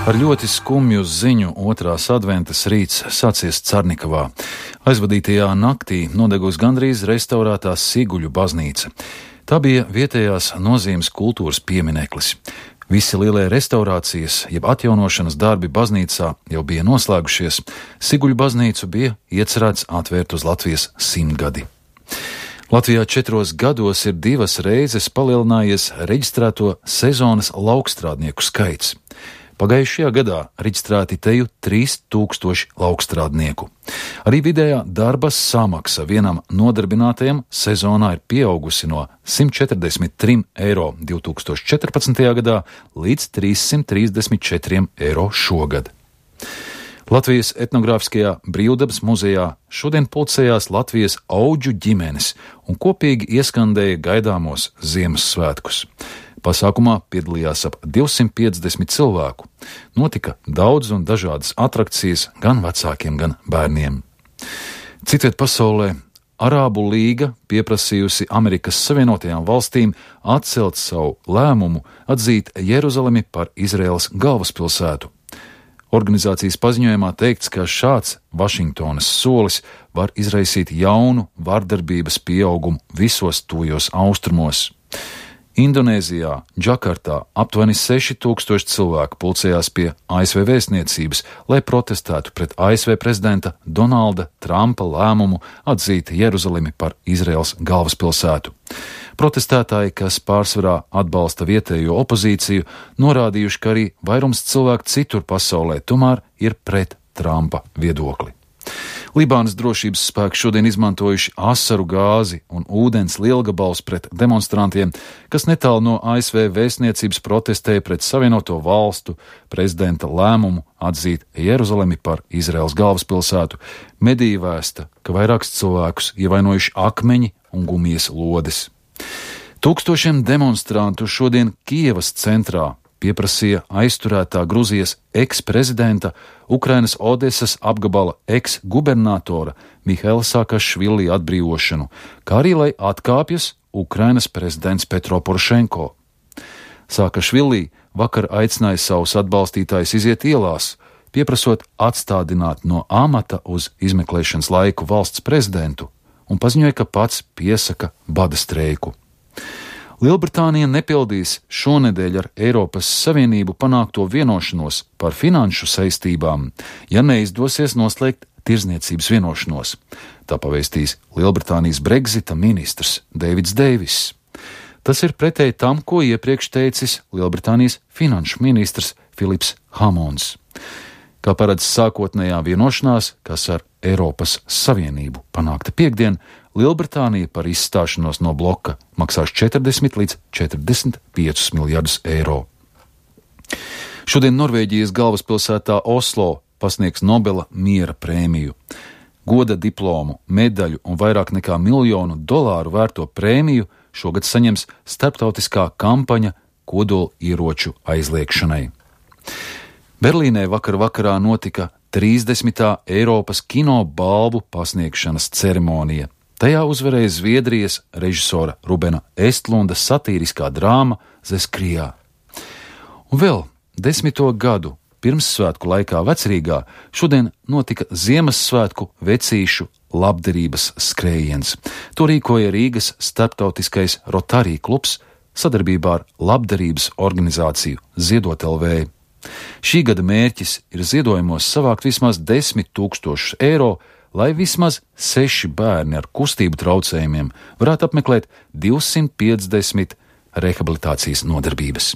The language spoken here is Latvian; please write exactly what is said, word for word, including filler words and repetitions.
Ar ļoti skumju ziņu otrās adventas rīts sācies Carnikavā. Aizvadītajā naktī nodegusi gandrīz restaurētā Siguļu baznīca. Tā bija vietējās nozīmes kultūras piemineklis. Visi lielie restaurācijas, jeb atjaunošanas darbi baznīcā jau bija noslēgušies. Siguļu baznīcu bija iecerēts atvērt uz Latvijas simtgadi. Latvijā četros gados ir divas reizes palielinājies reģistrēto sezonas laukstrādnieku skaits. Pagājušajā gadā reģistrēti teju trīs tūkstoši laukstrādnieku. Arī vidējā darba samaksa vienam nodarbinātajam sezonā ir pieaugusi no simt četrdesmit trim eiro divi tūkstoši četrpadsmitajā gadā līdz trīssimt trīsdesmit četriem eiro šogad. Latvijas etnogrāfiskajā brīvdabas muzejā šodien pulcējās Latvijas audžu ģimenes un kopīgi ieskandēja gaidāmos Ziemassvētkus. Pasākumā piedalījās ap divsimt piecdesmit cilvēku. Notika daudz un dažādas atrakcijas gan vecākiem, gan bērniem. Citviet pasaulē Arābu līga pieprasījusi Amerikas Savienotajām valstīm atcelt savu lēmumu atzīt Jeruzalemi par Izraēlas galvaspilsētu. Organizācijas paziņojumā teikts, ka šāds Vašingtonas solis var izraisīt jaunu vardarbības pieaugumu visos tuvajos austrumos. Indonēzijā, Džakartā aptuveni seši tūkstoši cilvēku pulcējās pie A S V vēstniecības, lai protestētu pret A S V prezidenta Donalda Trumpa lēmumu atzīt Jeruzalemi par Izraēlas galvaspilsētu. Protestētāji, kas pārsvarā atbalsta vietējo opozīciju, norādījuši, ka arī vairums cilvēku citur pasaulē tomēr ir pret Trumpa viedokli. Libānas drošības spēki šodien izmantojuši asaru gāzi un ūdens lielgabalus pret demonstrantiem, kas netālu no A S V vēstniecības protestēja pret Savienoto valstu prezidenta lēmumu atzīt Jeruzalemi par Izraēlas galvaspilsētu. Mediji vēsta, ka vairākus cilvēkus ievainojuši akmeņi un gumijas lodes. Tūkstošiem demonstrantu šodien Kijevas centrā pieprasīja aizturētā Gruzijas eksprezidenta, Ukrainas Odesas apgabala eksgubernatora Mihaila Saakašvili atbrīvošanu, kā arī lai atkāpjas Ukrainas prezidents Petro Porošenko. Saakašvili vakar aicināja savus atbalstītājus iziet ielās, pieprasot atstādināt no amata uz izmeklēšanas laiku valsts prezidentu, un paziņoja, ka pats piesaka bada streiku. Lielbritānija nepildīs šonedēļ ar Eiropas Savienību panākto vienošanos par finanšu saistībām, ja neizdosies noslēgt tirdzniecības vienošanos. Tā pavēstīs Lielbritānijas Brexita ministrs Deivids Deiviss. Tas ir pretēji tam, ko iepriekš teicis Lielbritānijas finanšu ministrs Filips Hamons. Kā paredz sākotnējā vienošanās, kas ar Eiropas Savienību panākta piekdien, Lielbritānija par izstāšanos no bloka maksās četrdesmit līdz četrdesmit piecus miljardus eiro. Šodien Norvēģijas galvaspilsētā Oslo pasniegs Nobela miera prēmiju. Goda diplomu, medaļu un vairāk nekā miljonu dolāru vērto prēmiju šogad saņems starptautiskā kampaņa kodola ieroču aizliegšanai. Berlīnē vakar vakarā notika trīsdesmitā Eiropas kino balvu pasniegšanas ceremonija. Tajā uzvarēja Zviedrijas režisora Rubena Estlunda satīriskā drāma Zeskrijā. Un vēl desmito gadu pirmssvētku laikā Vecrīgā šodien notika Ziemassvētku vecīšu labdarības skrējiens. To rīkoja Rīgas starptautiskais Rotary klubs sadarbībā ar labdarības organizāciju Ziedot L V. Šī gada mērķis ir ziedojumos savākt vismaz desmit tūkstošus eiro, lai vismaz seši bērni ar kustību traucējumiem varētu apmeklēt divsimt piecdesmit rehabilitācijas nodarbības.